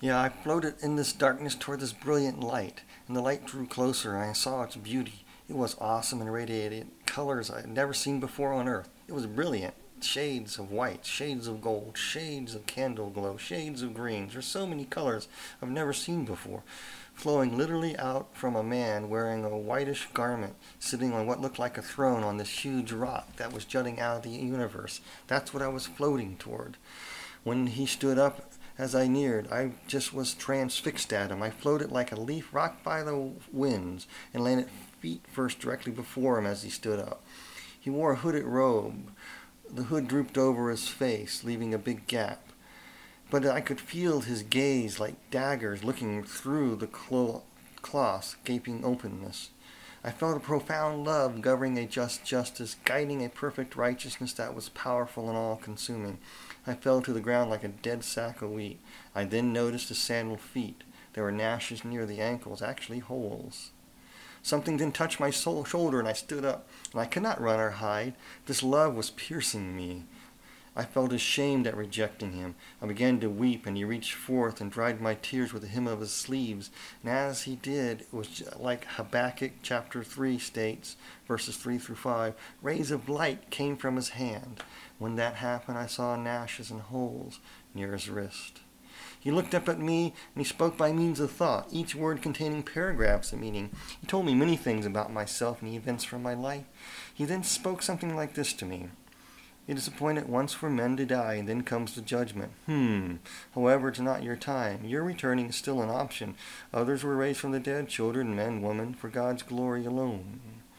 Yeah, I floated in this darkness toward this brilliant light, and the light drew closer, and I saw its beauty. It was awesome and radiated colors I had never seen before on Earth. It was brilliant. Shades of white, shades of gold, shades of candle glow, shades of greens. There's so many colors I've never seen before, flowing literally out from a man wearing a whitish garment, sitting on what looked like a throne on this huge rock that was jutting out of the universe. That's what I was floating toward. When he stood up as I neared, I just was transfixed at him. I floated like a leaf rocked by the winds and landed feet first directly before him as he stood up. He wore a hooded robe. The hood drooped over his face, leaving a big gap. But I could feel his gaze like daggers looking through the cloth's gaping openness. I felt a profound love governing a just justice, guiding a perfect righteousness that was powerful and all-consuming. I fell to the ground like a dead sack of wheat. I then noticed the sandaled feet. There were gnashes near the ankles, actually holes. Something then touched my shoulder, and I stood up, and I could not run or hide. This love was piercing me. I felt ashamed at rejecting him. I began to weep, and he reached forth and dried my tears with the hem of his sleeves. And as he did, it was like Habakkuk chapter 3 states, verses 3 through 5, rays of light came from his hand. When that happened, I saw gnashes and holes near his wrist. He looked up at me, and he spoke by means of thought, each word containing paragraphs of meaning. He told me many things about myself and the events from my life. He then spoke something like this to me. It is appointed once for men to die, and then comes the judgment. However, it's not your time. Your returning is still an option. Others were raised from the dead, children, men, women, for God's glory alone.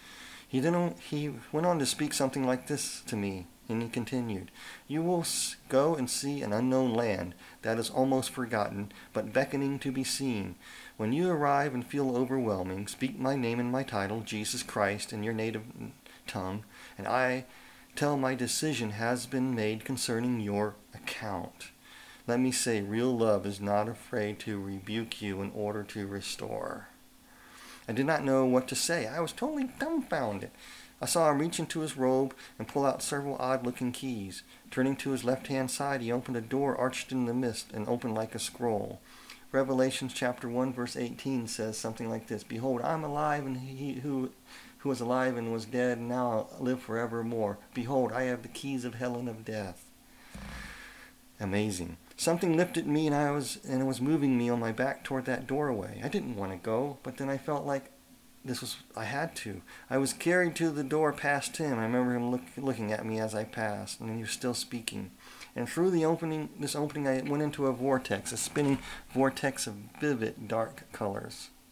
He went on to speak something like this to me, and he continued, You will go and see an unknown land that is almost forgotten, but beckoning to be seen. When you arrive and feel overwhelming, speak my name and my title, Jesus Christ, in your native tongue, and I tell my decision has been made concerning your account. Let me say, real love is not afraid to rebuke you in order to restore. I did not know what to say. I was totally dumbfounded. I saw him reach into his robe and pull out several odd-looking keys. Turning to his left-hand side, he opened a door arched in the mist and opened like a scroll. Revelation chapter 1, verse 18 says something like this, Behold, I am alive, and he who was alive and was dead, and now live forevermore. Behold, I have the keys of hell and of death. Amazing. Something lifted me, and it was moving me on my back toward that doorway. I didn't want to go, but then I felt like I had to. I was carried to the door past him. I remember him looking at me as I passed, and he was still speaking. And through this opening, I went into a vortex, a spinning vortex of vivid, dark colors.